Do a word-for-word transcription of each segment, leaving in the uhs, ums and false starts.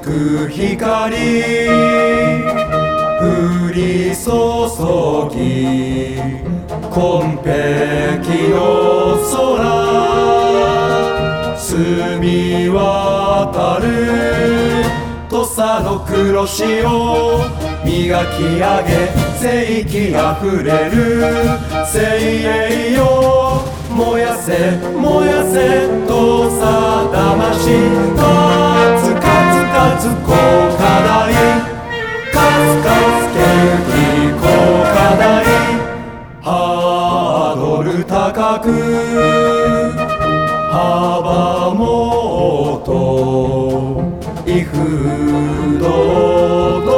く光降り注ぎ紺碧の空澄み渡る土佐の黒潮磨き上げ正義あふれる精鋭よ燃やせ燃やせ土佐魂カツカツカツ高課題カツカツ元気高課題ハードル高く幅もと威風堂々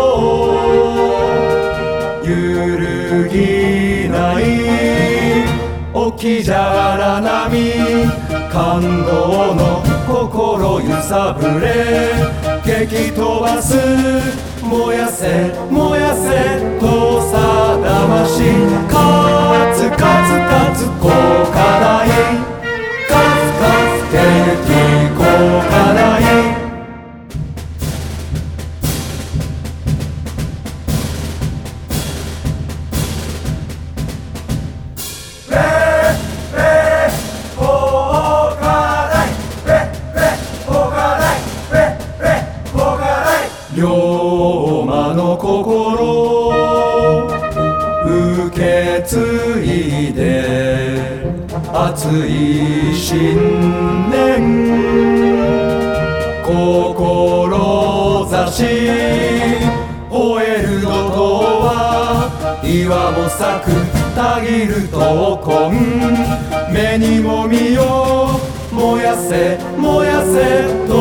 揺るぎない置きじゃら波感動の心揺さぶれ激飛ばす燃やせ燃やせ土佐魂カツカツカツ高課題カツカツ元気高課題龍馬の心受け継いで熱い信念志吠える怒涛は岩も咲くたぎる闘魂目にも見よ燃やせ燃やせ